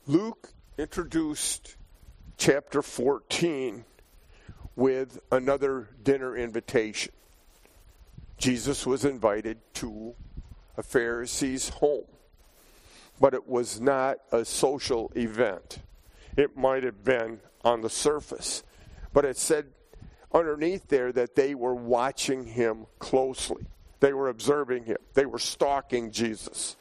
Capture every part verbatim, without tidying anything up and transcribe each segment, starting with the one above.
Luke introduced chapter fourteen with another dinner invitation. Jesus was invited to a Pharisee's home, but it was not a social event. It might have been on the surface, but it said underneath there that they were watching him closely. They were observing him. They were stalking Jesus.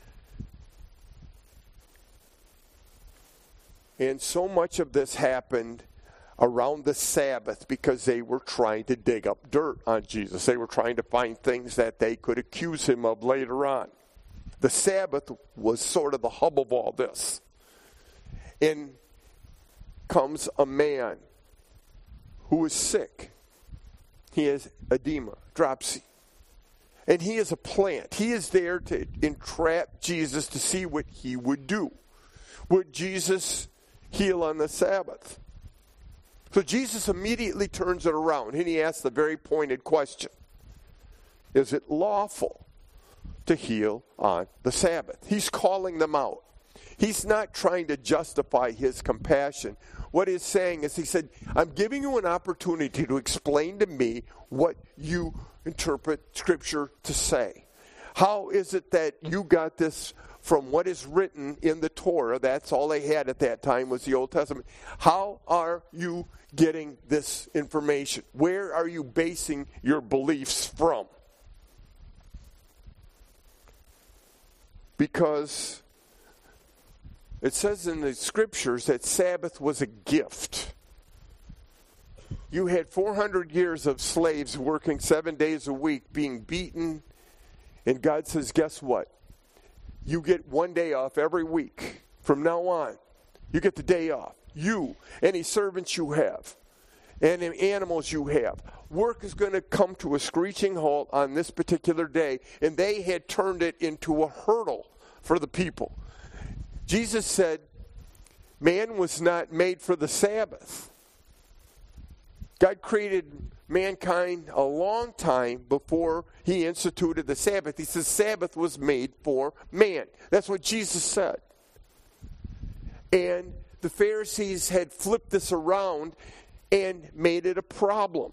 And so much of this happened around the Sabbath because they were trying to dig up dirt on Jesus. They were trying to find things that they could accuse him of later on. The Sabbath was sort of the hub of all this. In comes a man who is sick. He has edema, dropsy. And he is a plant. He is there to entrap Jesus to see what he would do. Would Jesus heal on the Sabbath? So Jesus immediately turns it around and he asks the very pointed question. Is it lawful to heal on the Sabbath? He's calling them out. He's not trying to justify his compassion. What he's saying is, he said, I'm giving you an opportunity to explain to me what you interpret Scripture to say. How is it that you got this from what is written in the Torah? That's all they had at that time, was the Old Testament. How are you getting this information? Where are you basing your beliefs from? Because it says in the Scriptures that Sabbath was a gift. You had four hundred years of slaves working seven days a week, being beaten, and God says, guess what? You get one day off every week. From now on, you get the day off. You, any servants you have, and any animals you have. Work is going to come to a screeching halt on this particular day, and they had turned it into a hurdle for the people. Jesus said, man was not made for the Sabbath. God created mankind a long time before he instituted the Sabbath. He says Sabbath was made for man. That's what Jesus said. And the Pharisees had flipped this around and made it a problem.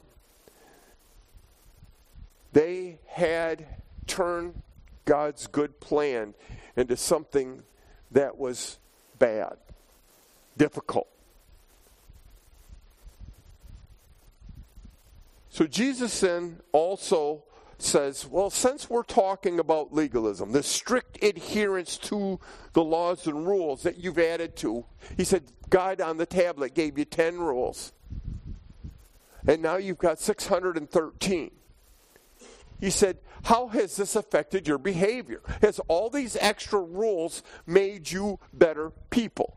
They had turned God's good plan into something that was bad, difficult. So Jesus then also says, well, since we're talking about legalism, the strict adherence to the laws and rules that you've added to, he said, God on the tablet gave you ten rules. And now you've got six hundred thirteen. He said, how has this affected your behavior? Has all these extra rules made you better people?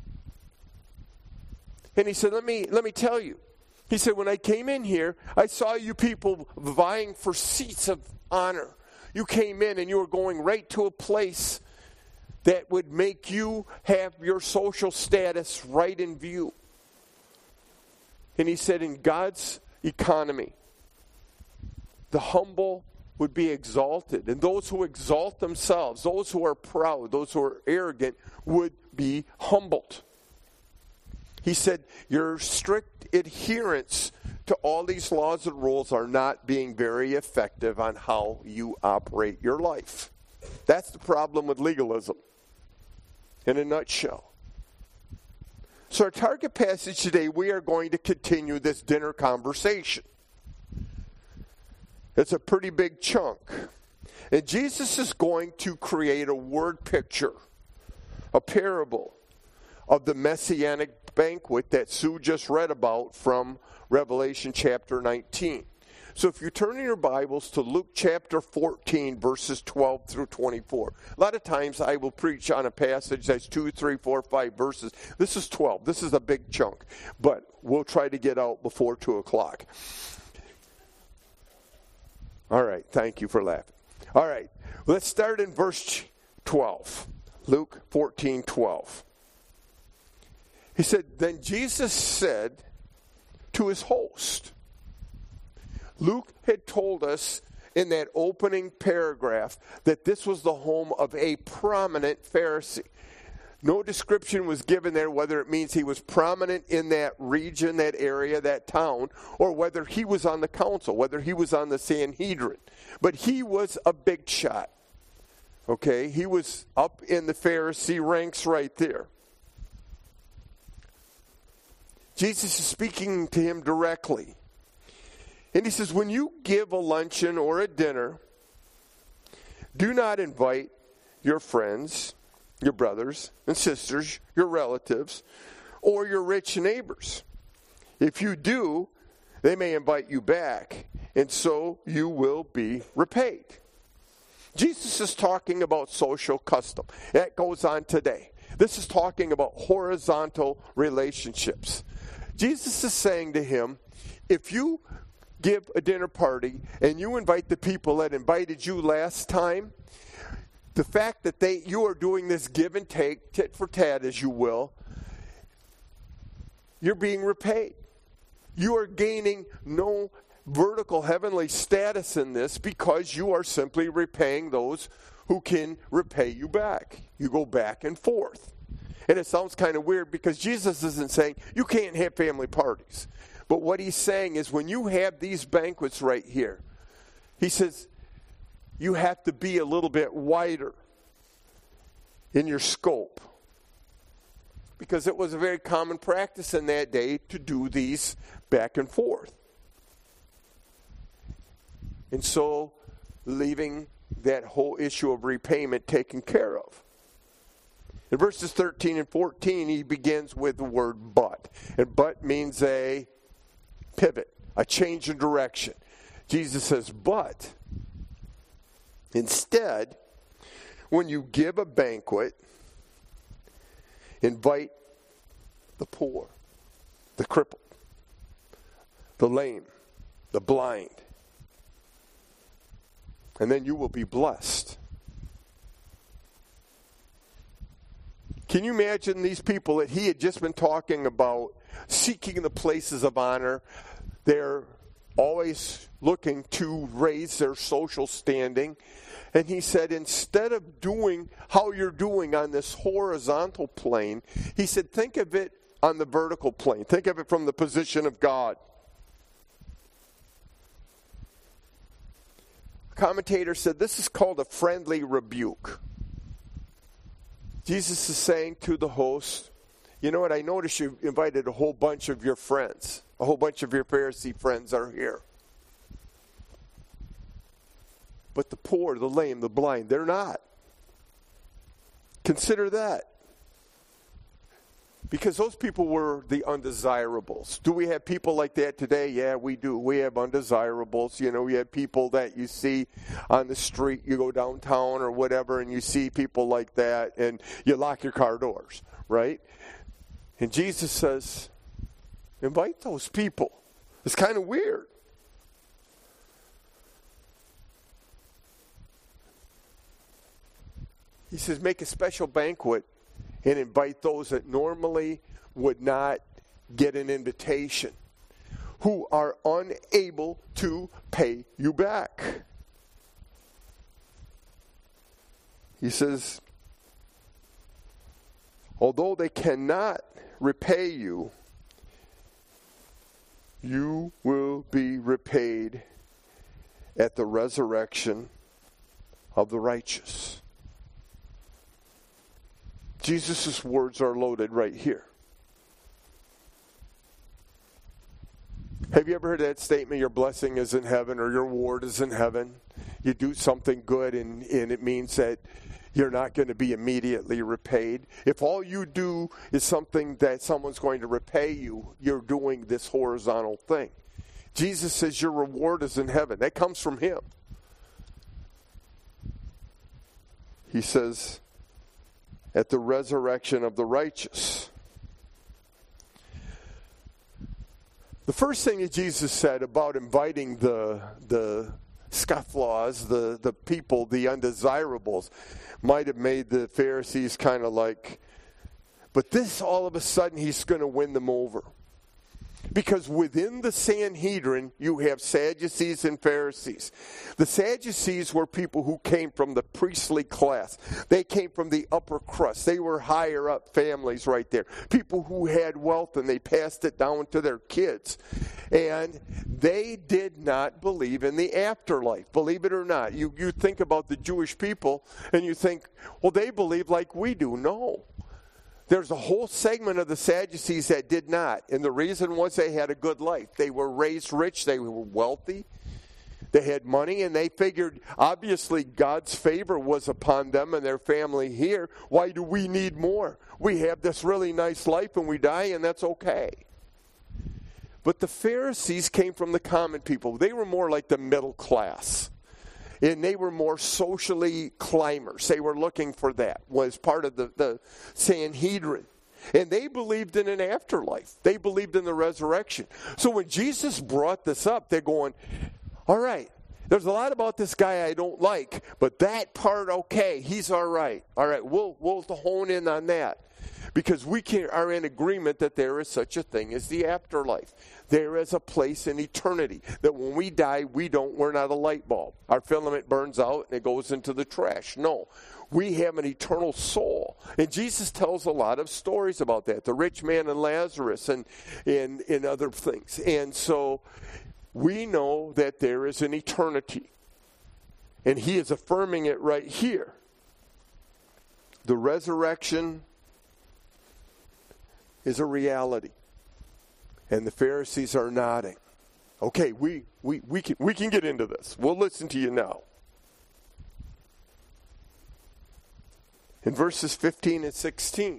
And he said, let me, let me tell you. He said, when I came in here, I saw you people vying for seats of honor. You came in and you were going right to a place that would make you have your social status right in view. And he said, in God's economy, the humble would be exalted. And those who exalt themselves, those who are proud, those who are arrogant, would be humbled. He said, your strict adherence to all these laws and rules are not being very effective on how you operate your life. That's the problem with legalism, in a nutshell. So our target passage today, we are going to continue this dinner conversation. It's a pretty big chunk. And Jesus is going to create a word picture, a parable of the Messianic banquet that Sue just read about from Revelation chapter nineteen. So if you turn in your Bibles to Luke chapter fourteen, verses twelve through twenty-four. A lot of times I will preach on a passage that's two, three, four, five verses. This is twelve. This is a big chunk. But we'll try to get out before two o'clock. All right. Thank you for laughing. All right. Let's start in verse twelve. Luke fourteen, twelve. He said, then Jesus said to his host. Luke had told us in that opening paragraph that this was the home of a prominent Pharisee. No description was given there whether it means he was prominent in that region, that area, that town, or whether he was on the council, whether he was on the Sanhedrin. But he was a big shot. Okay, he was up in the Pharisee ranks right there. Jesus is speaking to him directly. And he says, when you give a luncheon or a dinner, do not invite your friends, your brothers and sisters, your relatives, or your rich neighbors. If you do, they may invite you back, and so you will be repaid. Jesus is talking about social custom. That goes on today. This is talking about horizontal relationships. Jesus is saying to him, if you give a dinner party and you invite the people that invited you last time, the fact that they you are doing this give and take, tit for tat as you will, you're being repaid. You are gaining no vertical heavenly status in this because you are simply repaying those who can repay you back. You go back and forth. And it sounds kind of weird because Jesus isn't saying you can't have family parties. But what he's saying is when you have these banquets right here, he says you have to be a little bit wider in your scope. Because it was a very common practice in that day to do these back and forth. And so, leaving that whole issue of repayment taken care of. In verses thirteen and fourteen, he begins with the word but. And but means a pivot, a change in direction. Jesus says, but instead, when you give a banquet, invite the poor, the crippled, the lame, the blind. And then you will be blessed. Can you imagine these people that he had just been talking about seeking the places of honor? They're always looking to raise their social standing. And he said, instead of doing how you're doing on this horizontal plane, he said, think of it on the vertical plane. Think of it from the position of God. A commentator said this is called a friendly rebuke. Jesus is saying to the host, you know what, I noticed you invited a whole bunch of your friends. A whole bunch of your Pharisee friends are here. But the poor, the lame, the blind, they're not. Consider that. Because those people were the undesirables. Do we have people like that today? Yeah, we do. We have undesirables. You know, we have people that you see on the street. You go downtown or whatever, and you see people like that, and you lock your car doors, right? And Jesus says, invite those people. It's kind of weird. He says, make a special banquet and invite those that normally would not get an invitation, who are unable to pay you back. He says, although they cannot repay you, you will be repaid at the resurrection of the righteous. Jesus' words are loaded right here. Have you ever heard that statement, your blessing is in heaven or your reward is in heaven? You do something good and, and it means that you're not going to be immediately repaid. If all you do is something that someone's going to repay you, you're doing this horizontal thing. Jesus says your reward is in heaven. That comes from him. He says, at the resurrection of the righteous. The first thing that Jesus said about inviting the the scofflaws, the, the people, the undesirables, might have made the Pharisees kind of like, but this all of a sudden he's going to win them over. Because within the Sanhedrin, you have Sadducees and Pharisees. The Sadducees were people who came from the priestly class. They came from the upper crust. They were higher up families right there. People who had wealth and they passed it down to their kids. And they did not believe in the afterlife, believe it or not. You, you think about the Jewish people and you think, well, they believe like we do. No. There's a whole segment of the Sadducees that did not. And the reason was they had a good life. They were raised rich. They were wealthy. They had money. And they figured, obviously, God's favor was upon them and their family here. Why do we need more? We have this really nice life and we die, and that's okay. But the Pharisees came from the common people. They were more like the middle class. And they were more socially climbers. They were looking for that, was part of the, the Sanhedrin. And they believed in an afterlife. They believed in the resurrection. So when Jesus brought this up, they're going, all right, there's a lot about this guy I don't like, but that part, okay, he's all right. All right, we'll, we'll hone in on that. Because we can, are in agreement that there is such a thing as the afterlife. There is a place in eternity that when we die, we don't, we're not a light bulb. Our filament burns out and it goes into the trash. No, we have an eternal soul. And Jesus tells a lot of stories about that. The rich man and Lazarus and, and, and other things. And so we know that there is an eternity. And he is affirming it right here. The resurrection is a reality. And the Pharisees are nodding. Okay, we, we, we, can, we can get into this. We'll listen to you now. In verses fifteen and sixteen,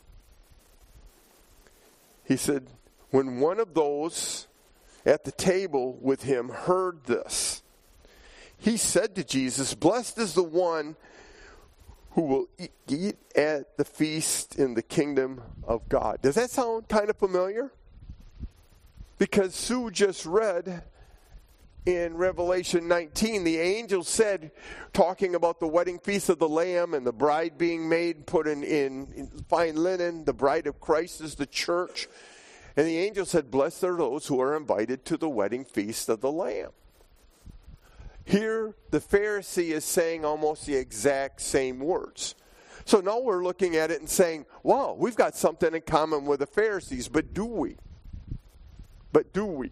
he said, when one of those at the table with him heard this, he said to Jesus, blessed is the one who will eat at the feast in the kingdom of God. Does that sound kind of familiar? Because Sue just read in Revelation nineteen, the angel said, talking about the wedding feast of the Lamb and the bride being made, put in, in, in fine linen, the bride of Christ is the church. And the angel said, blessed are those who are invited to the wedding feast of the Lamb. Here, the Pharisee is saying almost the exact same words. So now we're looking at it and saying, wow, we've got something in common with the Pharisees, but do we? But do we?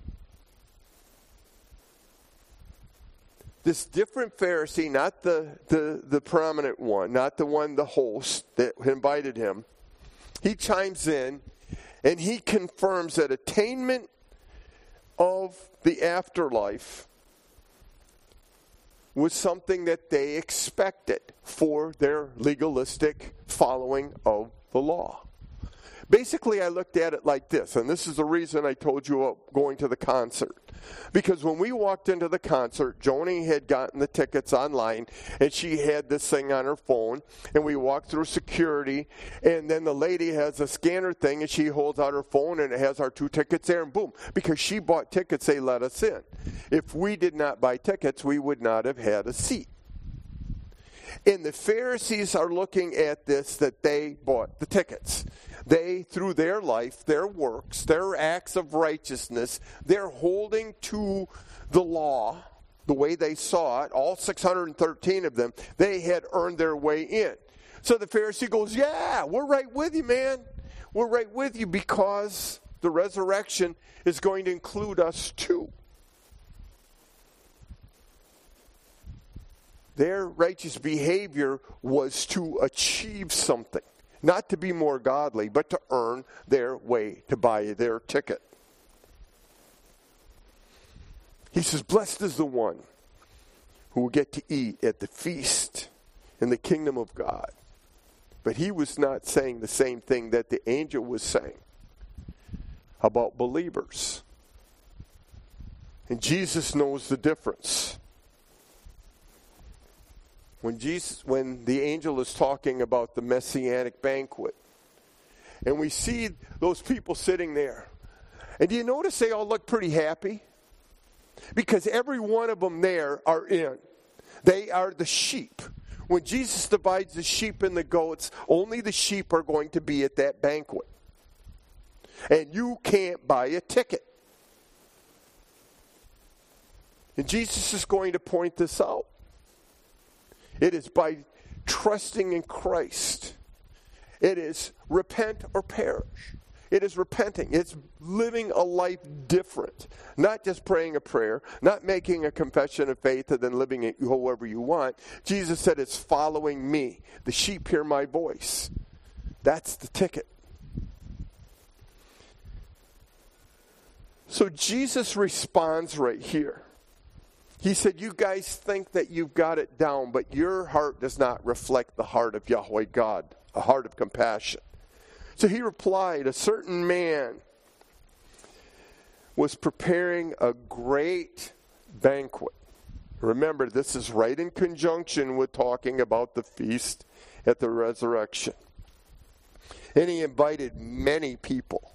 This different Pharisee, not the, the, the prominent one, not the one, the host that invited him, he chimes in and he confirms that attainment of the afterlife was something that they expected for their legalistic following of the law. Basically, I looked at it like this, and this is the reason I told you about going to the concert. Because when we walked into the concert, Joni had gotten the tickets online, and she had this thing on her phone, and we walked through security, and then the lady has a scanner thing, and she holds out her phone, and it has our two tickets there, and boom. Because she bought tickets, they let us in. If we did not buy tickets, we would not have had a seat. And the Pharisees are looking at this, that they bought the tickets. They, through their life, their works, their acts of righteousness, they're holding to the law the way they saw it, all six hundred thirteen of them, they had earned their way in. So the Pharisee goes, yeah, we're right with you, man. We're right with you because the resurrection is going to include us too. Their righteous behavior was to achieve something. Not to be more godly, but to earn their way to buy their ticket. He says, blessed is the one who will get to eat at the feast in the kingdom of God. But he was not saying the same thing that the angel was saying about believers. And Jesus knows the difference. When Jesus, when the angel is talking about the messianic banquet, and we see those people sitting there, and do you notice they all look pretty happy? Because every one of them there are in. They are the sheep. When Jesus divides the sheep and the goats, only the sheep are going to be at that banquet. And you can't buy a ticket. And Jesus is going to point this out. It is by trusting in Christ. It is repent or perish. It is repenting. It's living a life different. Not just praying a prayer, not making a confession of faith and then living it however you want. Jesus said it's following me. The sheep hear my voice. That's the ticket. So Jesus responds right here. He said, you guys think that you've got it down, but your heart does not reflect the heart of Yahweh God, a heart of compassion. So he replied, a certain man was preparing a great banquet. Remember, this is right in conjunction with talking about the feast at the resurrection. And he invited many people.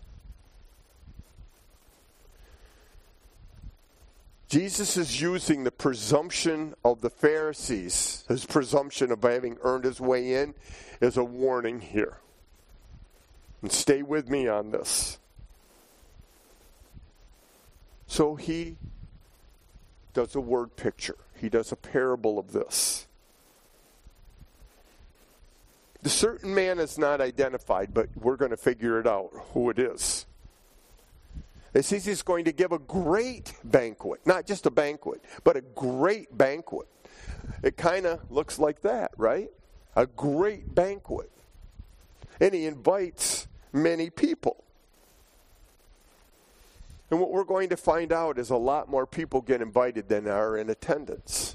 Jesus is using the presumption of the Pharisees, his presumption of having earned his way in, as a warning here. And stay with me on this. So he does a word picture. He does a parable of this. The certain man is not identified, but we're going to figure it out who it is. It says he's going to give a great banquet. Not just a banquet, but a great banquet. It kind of looks like that, right? A great banquet. And he invites many people. And what we're going to find out is a lot more people get invited than are in attendance.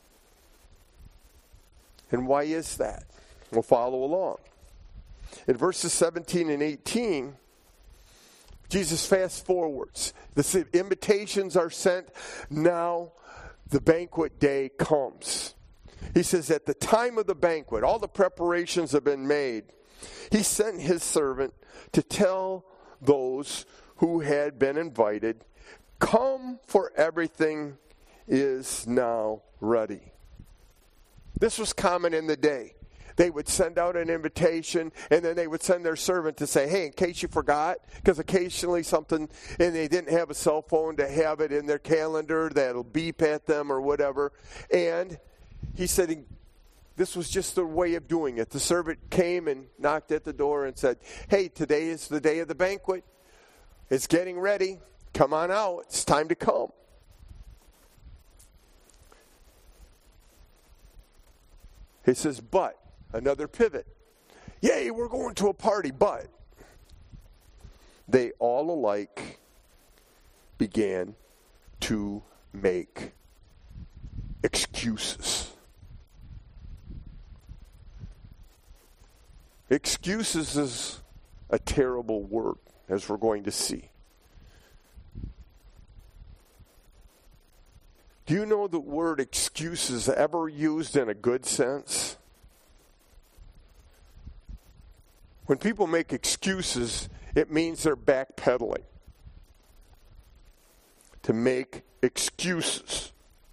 And why is that? We'll follow along. In verses seventeen and eighteen, Jesus fast forwards. The invitations are sent. Now the banquet day comes. He says at the time of the banquet, all the preparations have been made. He sent his servant to tell those who had been invited, come, for everything is now ready. This was common in the day. They would send out an invitation, and then they would send their servant to say, hey, in case you forgot, because occasionally something, and they didn't have a cell phone to have it in their calendar that'll beep at them or whatever. And he said this was just the way of doing it. The servant came and knocked at the door and said, hey, today is the day of the banquet. It's getting ready. Come on out. It's time to come. He says, but, another pivot. Yay, we're going to a party, but they all alike began to make excuses. Excuses is a terrible word, as we're going to see. Do you know the word excuses ever used in a good sense? When people make excuses, it means they're backpedaling. To make excuses.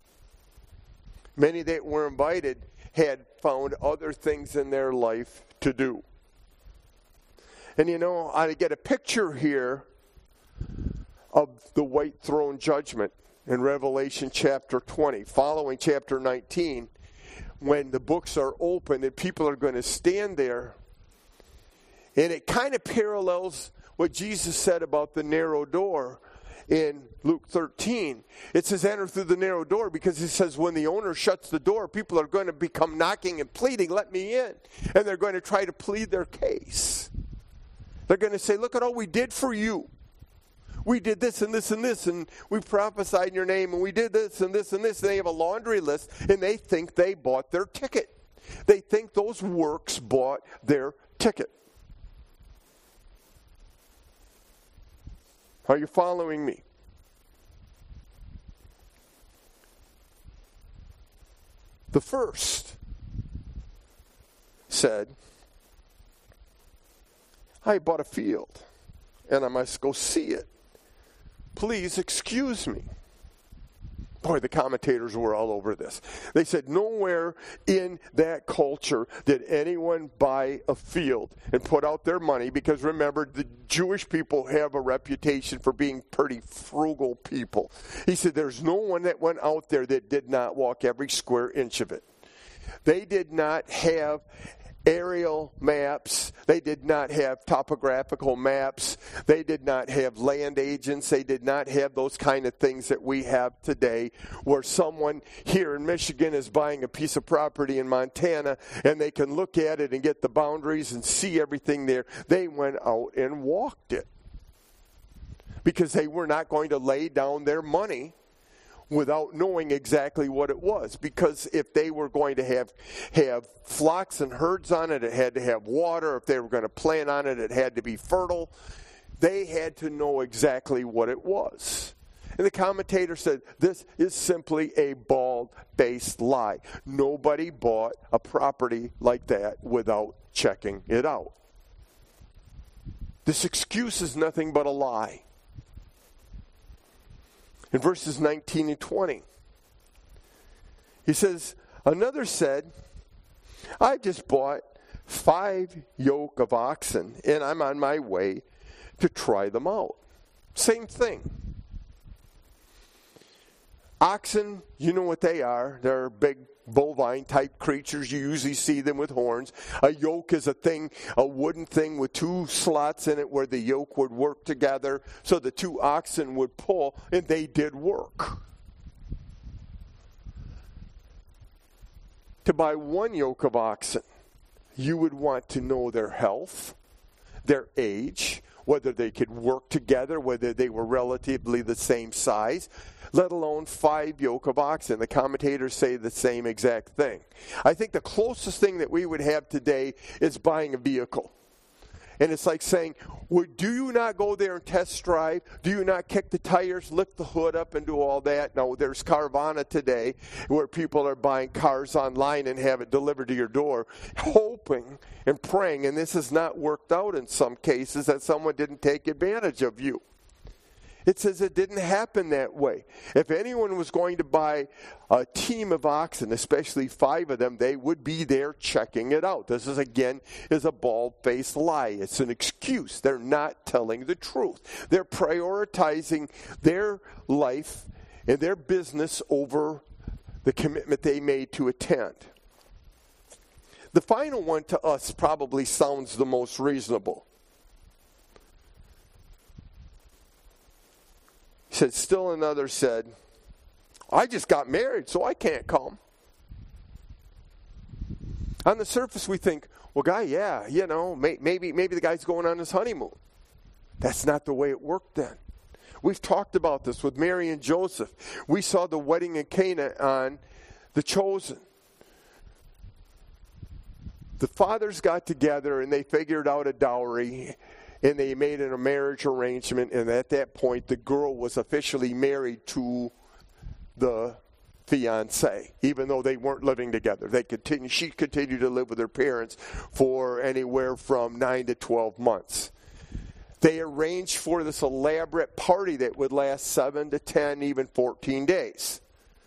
Many that were invited had found other things in their life to do. And you know, I get a picture here of the white throne judgment in Revelation chapter twenty, following chapter nineteen, when the books are open and people are going to stand there. And it kind of parallels what Jesus said about the narrow door in Luke thirteen. It says, enter through the narrow door, because he says when the owner shuts the door, people are going to become knocking and pleading, let me in. And they're going to try to plead their case. They're going to say, look at all we did for you. We did this and this and this, and we prophesied in your name, and we did this and this and this. And they have a laundry list, and they think they bought their ticket. They think those works bought their ticket. Are you following me? The first said, I bought a field, and I must go see it. Please excuse me. Boy, the commentators were all over this. They said nowhere in that culture did anyone buy a field and put out their money, because remember, the Jewish people have a reputation for being pretty frugal people. He said there's no one that went out there that did not walk every square inch of it. They did not have aerial maps. They did not have topographical maps. They did not have land agents. They did not have those kind of things that we have today, where someone here in Michigan is buying a piece of property in Montana and they can look at it and get the boundaries and see everything there. They went out and walked it, because they were not going to lay down their money without knowing exactly what it was. Because if they were going to have have flocks and herds on it, it had to have water. If they were going to plant on it, it had to be fertile. They had to know exactly what it was. And the commentator said, this is simply a bald-faced lie. Nobody bought a property like that without checking it out. This excuse is nothing but a lie. In verses nineteen and twenty, he says, another said, I just bought five yoke of oxen, and I'm on my way to try them out. Same thing. Oxen, you know what they are. They're big bovine-type creatures. You usually see them with horns. A yoke is a thing, a wooden thing with two slots in it where the yoke would work together, so the two oxen would pull, and they did work. To buy one yoke of oxen, you would want to know their health, their age, whether they could work together, whether they were relatively the same size, let alone five yoke of oxen. The commentators say the same exact thing. I think the closest thing that we would have today is buying a vehicle. And it's like saying, well, do you not go there and test drive? Do you not kick the tires, lift the hood up, and do all that? No, there's Carvana today, where people are buying cars online and have it delivered to your door, hoping and praying, and this has not worked out in some cases, that someone didn't take advantage of you. It says it didn't happen that way. If anyone was going to buy a team of oxen, especially five of them, they would be there checking it out. This is, again, is a bald-faced lie. It's an excuse. They're not telling the truth. They're prioritizing their life and their business over the commitment they made to attend. The final one to us probably sounds the most reasonable. He said, still another said, I just got married, so I can't come. On the surface, we think, well, guy, yeah, you know, may, maybe maybe the guy's going on his honeymoon. That's not the way it worked then. We've talked about this with Mary and Joseph. We saw the wedding in Cana on The Chosen. The fathers got together and they figured out a dowry, and they made a marriage arrangement, and at that point, the girl was officially married to the fiancé, even though they weren't living together. They continued, she continued to live with her parents for anywhere from nine to twelve months. They arranged for this elaborate party that would last seven to ten, even fourteen days.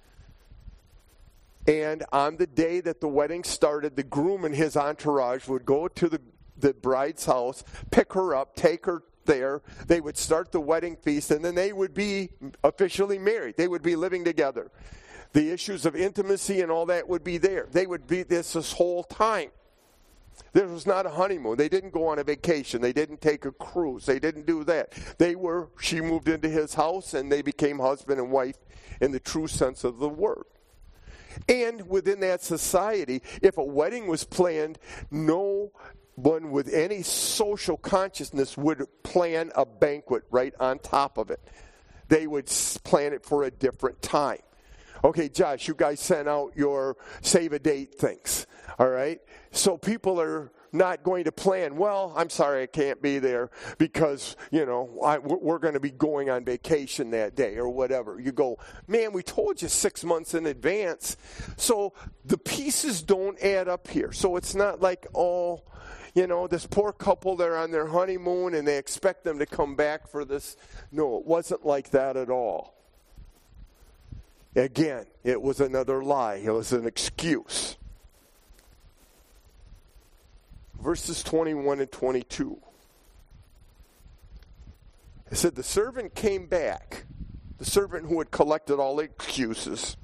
And on the day that the wedding started, the groom and his entourage would go to the the bride's house, pick her up, take her there. They would start the wedding feast, and then they would be officially married. They would be living together. The issues of intimacy and all that would be there. They would be this this whole time. This was not a honeymoon. They didn't go on a vacation. They didn't take a cruise. They didn't do that. They were, she moved into his house, and they became husband and wife in the true sense of the word. And within that society, if a wedding was planned, no one with any social consciousness would plan a banquet right on top of it. They would plan it for a different time. Okay, Josh, you guys sent out your save a date things, all right? So people are not going to plan, well, I'm sorry I can't be there because, you know, I, we're going to be going on vacation that day or whatever. You go, man, we told you six months in advance. So the pieces don't add up here. So it's not like, oh, you know, this poor couple, they're on their honeymoon and they expect them to come back for this. No, it wasn't like that at all. Again, it was another lie. It was an excuse. Verses twenty-one and twenty-two. It said, the servant came back, the servant who had collected all the excuses,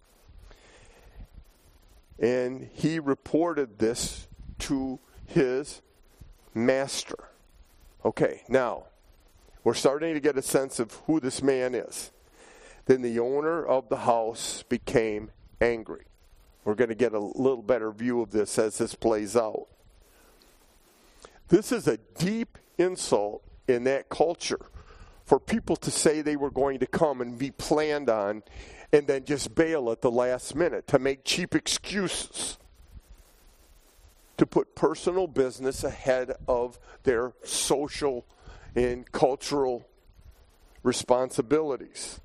and he reported this to his master. Okay, now, we're starting to get a sense of who this man is. Then the owner of the house became angry. We're going to get a little better view of this as this plays out. This is a deep insult in that culture for people to say they were going to come and be planned on and then just bail at the last minute, to make cheap excuses, to put personal business ahead of their social and cultural responsibilities.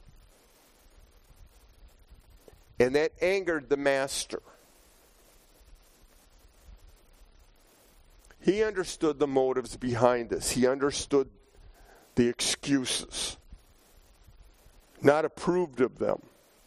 And that angered the master. He understood the motives behind this. He understood the excuses. Not approved of them.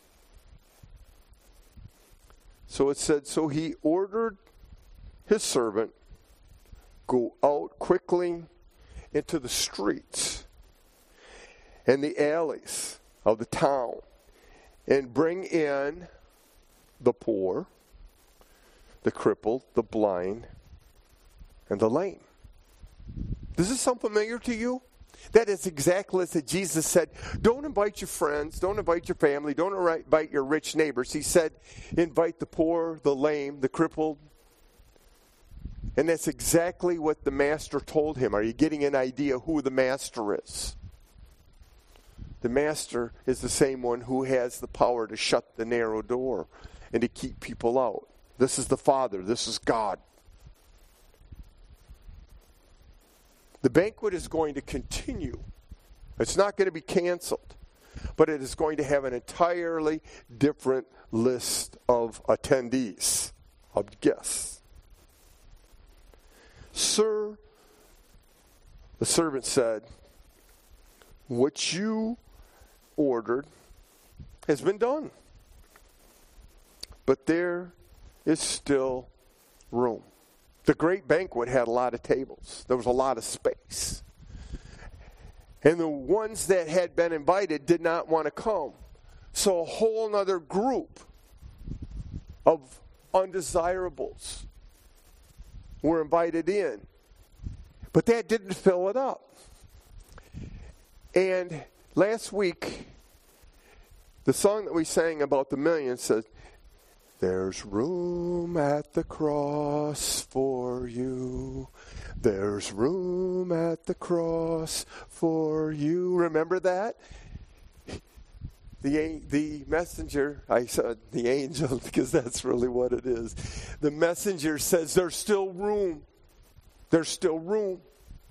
So it said, so he ordered his servant, go out quickly into the streets and the alleys of the town and bring in the poor, the crippled, the blind, and the lame. Does this sound familiar to you? That is exactly as Jesus said, don't invite your friends, don't invite your family, don't invite your rich neighbors. He said, invite the poor, the lame, the crippled. And that's exactly what the master told him. Are you getting an idea who the master is? The master is the same one who has the power to shut the narrow door and to keep people out. This is the Father. This is God. The banquet is going to continue. It's not going to be canceled. But it is going to have an entirely different list of attendees, of guests. Sir, the servant said, what you ordered has been done. But there is still room. The great banquet had a lot of tables. There was a lot of space. And the ones that had been invited did not want to come. So a whole other group of undesirables were invited in. But that didn't fill it up. And last week, the song that we sang about the millions says, there's room at the cross for you. There's room at the cross for you. Remember that? The the messenger, I said the angel because that's really what it is. The messenger says there's still room. There's still room.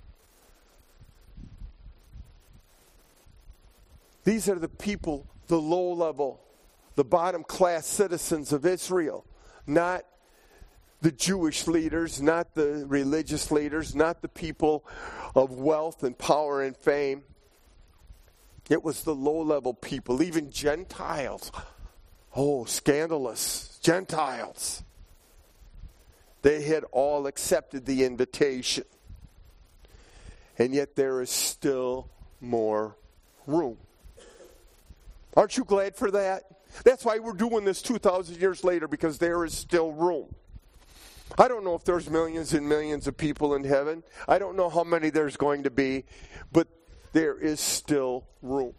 These are the people, the low level, the bottom class citizens of Israel, not the Jewish leaders, not the religious leaders, not the people of wealth and power and fame. It was the low-level people, even Gentiles. Oh, scandalous. Gentiles. They had all accepted the invitation. And yet there is still more room. Aren't you glad for that? That's why we're doing this two thousand years later, because there is still room. I don't know if there's millions and millions of people in heaven. I don't know how many there's going to be, but there is still room.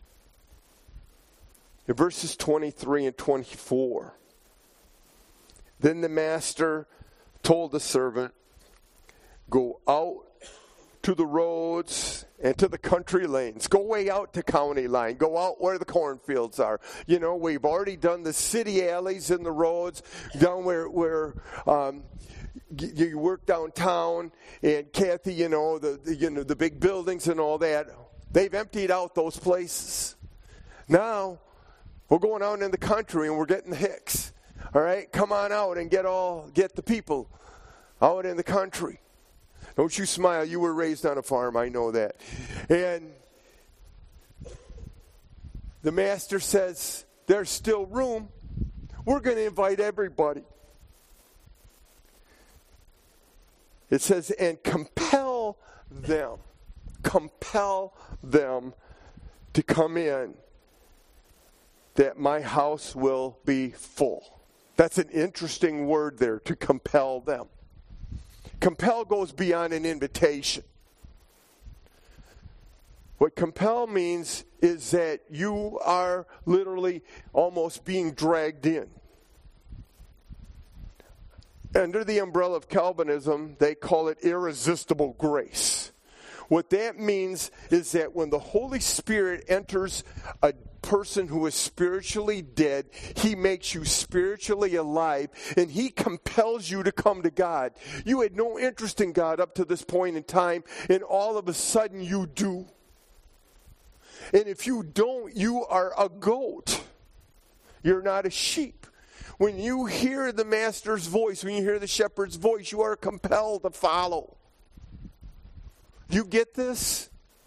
In verses twenty-three and twenty-four, then the master told the servant, go out to the roads and to the country lanes. Go way out to county line. Go out where the cornfields are. You know, we've already done the city alleys and the roads, down where, where um, you work downtown. And Kathy, you know, the, the you know the big buildings and all that, they've emptied out those places. Now, we're going out in the country and we're getting the hicks. All right? Come on out and get all get the people out in the country. Don't you smile. You were raised on a farm. I know that. And the master says, there's still room, we're going to invite everybody. It says, and compel them, compel them to come in, that my house will be full. That's an interesting word there, to compel them. Compel goes beyond an invitation. What compel means is that you are literally almost being dragged in. Under the umbrella of Calvinism, they call it irresistible grace. What that means is that when the Holy Spirit enters a person who is spiritually dead, he makes you spiritually alive, and he compels you to come to God. You had no interest in God up to this point in time, and all of a sudden you do. And if you don't, you are a goat. You're not a sheep. When you hear the master's voice, when you hear the shepherd's voice, you are compelled to follow. You get this?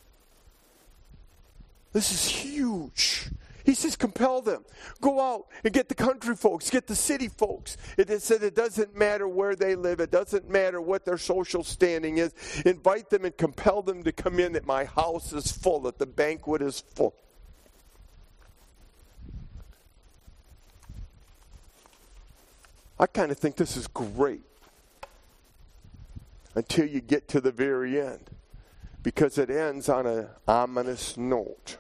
This is huge. He says, compel them. Go out and get the country folks, get the city folks. It said it doesn't matter where they live. It doesn't matter what their social standing is. Invite them and compel them to come in, that my house is full, that the banquet is full. I kind of think this is great until you get to the very end, because it ends on an ominous note.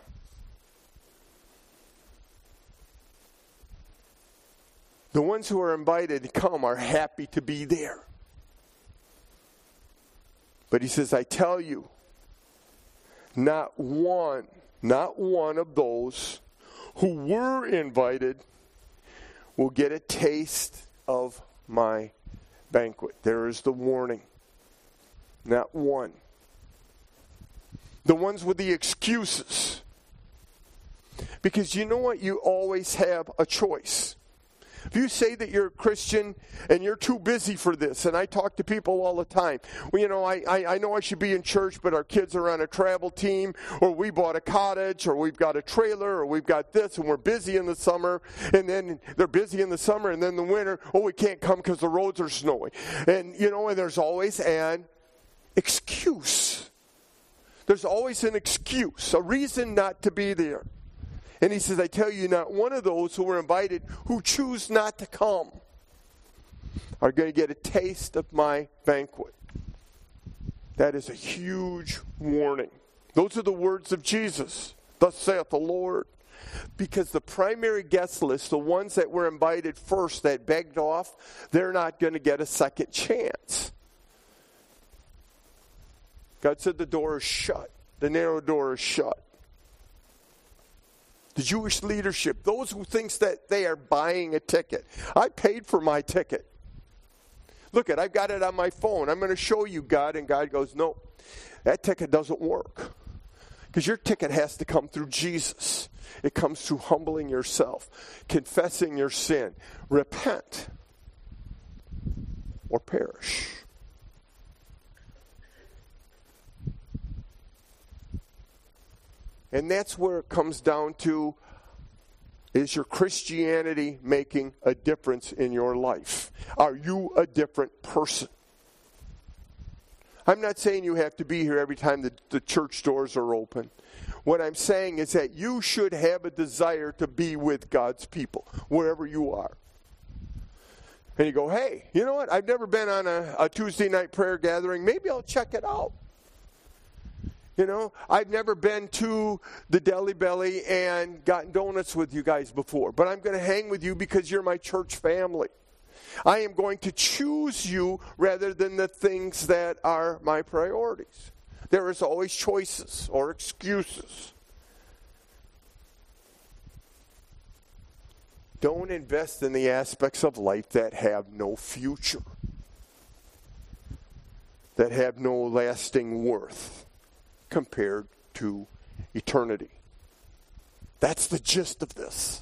The ones who are invited to come are happy to be there. But he says, I tell you, not one, not one of those who were invited will get a taste of my banquet. There is the warning. Not one. The ones with the excuses. Because you know what? You always have a choice. If you say that you're a Christian and you're too busy for this, and I talk to people all the time, well, you know, I, I, I know I should be in church, but our kids are on a travel team, or we bought a cottage, or we've got a trailer, or we've got this, and we're busy in the summer, and then they're busy in the summer, and then the winter, oh, we can't come because the roads are snowy. And, you know, and there's always an excuse. There's always an excuse, a reason not to be there. And he says, I tell you, not one of those who were invited who choose not to come are going to get a taste of my banquet. That is a huge warning. Those are the words of Jesus. Thus saith the Lord. Because the primary guest list, the ones that were invited first, that begged off, they're not going to get a second chance. God said the door is shut. The narrow door is shut. The Jewish leadership, those who thinks that they are buying a ticket. I paid for my ticket. Look at, I've got it on my phone. I'm going to show you, God. And God goes, no, that ticket doesn't work. Because your ticket has to come through Jesus. It comes through humbling yourself, confessing your sin. Repent or perish. And that's where it comes down to, is your Christianity making a difference in your life? Are you a different person? I'm not saying you have to be here every time the, the church doors are open. What I'm saying is that you should have a desire to be with God's people, wherever you are. And you go, hey, you know what? I've never been on a, a Tuesday night prayer gathering. Maybe I'll check it out. You know, I've never been to the Deli Belly and gotten donuts with you guys before, but I'm going to hang with you because you're my church family. I am going to choose you rather than the things that are my priorities. There is always choices or excuses. Don't invest in the aspects of life that have no future, that have no lasting worth compared to eternity. That's the gist of this.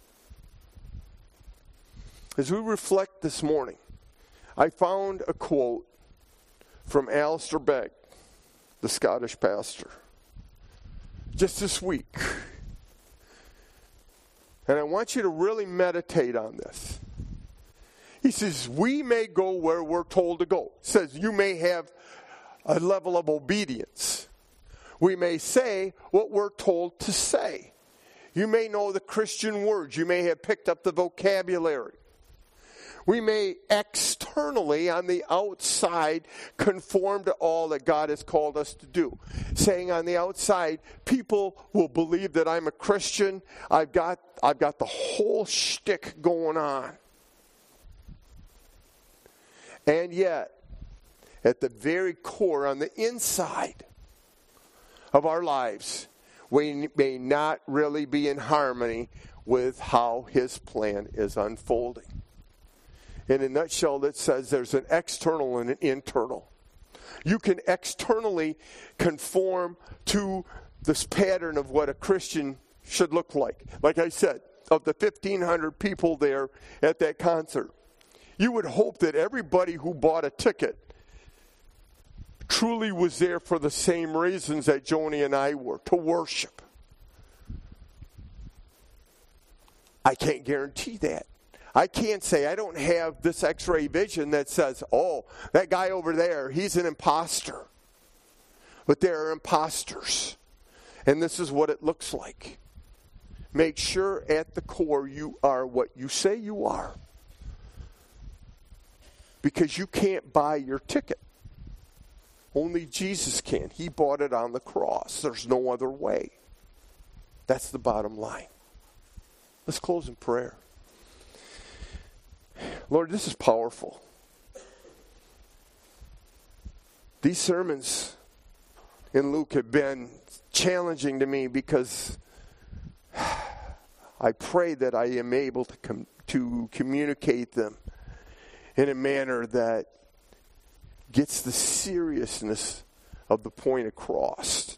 As we reflect this morning, I found a quote from Alistair Begg, the Scottish pastor, just this week. And I want you to really meditate on this. He says, we may go where we're told to go. He says, you may have a level of obedience. We may say what we're told to say. You may know the Christian words. You may have picked up the vocabulary. We may externally, on the outside, conform to all that God has called us to do. Saying on the outside, people will believe that I'm a Christian. I've got, I've got the whole shtick going on. And yet, at the very core, on the inside of our lives, we may not really be in harmony with how His plan is unfolding. In a nutshell, that says there's an external and an internal. You can externally conform to this pattern of what a Christian should look like. Like I said, of the fifteen hundred people there at that concert, you would hope that everybody who bought a ticket truly was there for the same reasons that Joni and I were, to worship. I can't guarantee that. I can't say, I don't have this x-ray vision that says, oh, that guy over there, he's an imposter. But there are imposters. And this is what it looks like. Make sure at the core you are what you say you are. Because you can't buy your ticket. Only Jesus can. He bought it on the cross. There's no other way. That's the bottom line. Let's close in prayer. Lord, this is powerful. These sermons in Luke have been challenging to me because I pray that I am able to com- to communicate them in a manner that gets the seriousness of the point across.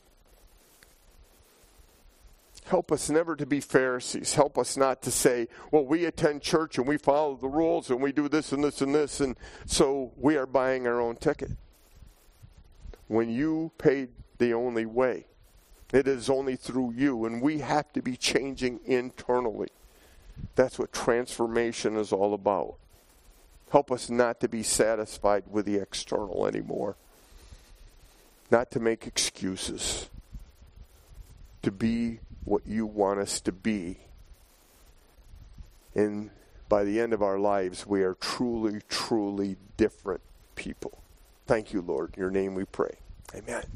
Help us never to be Pharisees. Help us not to say, well, we attend church and we follow the rules and we do this and this and this, and so we are buying our own ticket. When you paid the only way, it is only through you, and we have to be changing internally. That's what transformation is all about. Help us not to be satisfied with the external anymore. Not to make excuses. To be what you want us to be. And by the end of our lives, we are truly, truly different people. Thank you, Lord. In your name we pray. Amen.